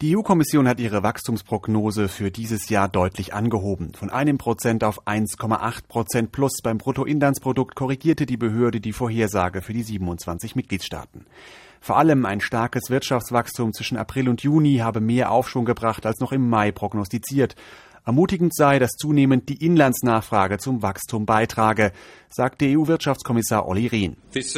Die EU-Kommission hat ihre Wachstumsprognose für dieses Jahr deutlich angehoben. Von 1% auf 1,8% plus beim Bruttoinlandsprodukt korrigierte die Behörde die Vorhersage für die 27 Mitgliedstaaten. Vor allem ein starkes Wirtschaftswachstum zwischen April und Juni habe mehr Aufschwung gebracht als noch im Mai prognostiziert. Ermutigend sei, dass zunehmend die Inlandsnachfrage zum Wachstum beitrage, sagte EU-Wirtschaftskommissar Olli Rehn.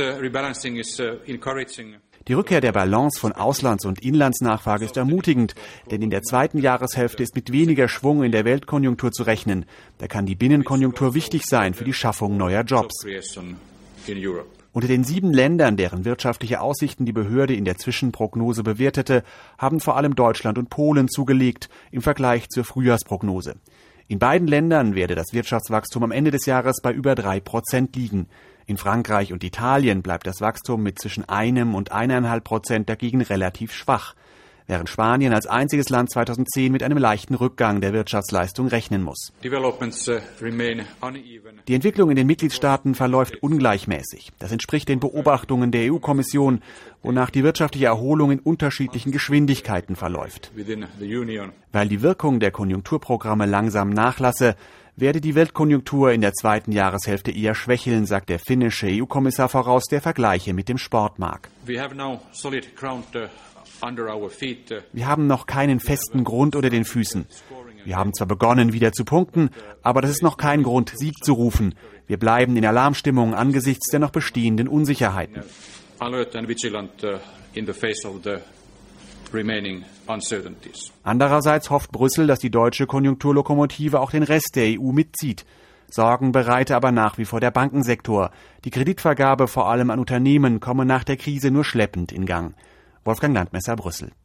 Die Rückkehr der Balance von Auslands- und Inlandsnachfrage ist ermutigend, denn in der zweiten Jahreshälfte ist mit weniger Schwung in der Weltkonjunktur zu rechnen. Da kann die Binnenkonjunktur wichtig sein für die Schaffung neuer Jobs. Unter den 7 Ländern, deren wirtschaftliche Aussichten die Behörde in der Zwischenprognose bewertete, haben vor allem Deutschland und Polen zugelegt im Vergleich zur Frühjahrsprognose. In beiden Ländern werde das Wirtschaftswachstum am Ende des Jahres bei über 3% liegen. In Frankreich und Italien bleibt das Wachstum mit zwischen 1 und 1,5% dagegen relativ schwach, während Spanien als einziges Land 2010 mit einem leichten Rückgang der Wirtschaftsleistung rechnen muss. Die Entwicklung in den Mitgliedstaaten verläuft ungleichmäßig. Das entspricht den Beobachtungen der EU-Kommission, wonach die wirtschaftliche Erholung in unterschiedlichen Geschwindigkeiten verläuft. Weil die Wirkung der Konjunkturprogramme langsam nachlasse, werde die Weltkonjunktur in der zweiten Jahreshälfte eher schwächeln, sagt der finnische EU-Kommissar voraus, der Vergleiche mit dem Sport mag. Wir haben noch keinen festen Grund unter den Füßen. Wir haben zwar begonnen, wieder zu punkten, aber das ist noch kein Grund, Sieg zu rufen. Wir bleiben in Alarmstimmung angesichts der noch bestehenden Unsicherheiten. Andererseits hofft Brüssel, dass die deutsche Konjunkturlokomotive auch den Rest der EU mitzieht. Sorgen bereite aber nach wie vor der Bankensektor. Die Kreditvergabe vor allem an Unternehmen komme nach der Krise nur schleppend in Gang. Wolfgang Landmesser, Brüssel.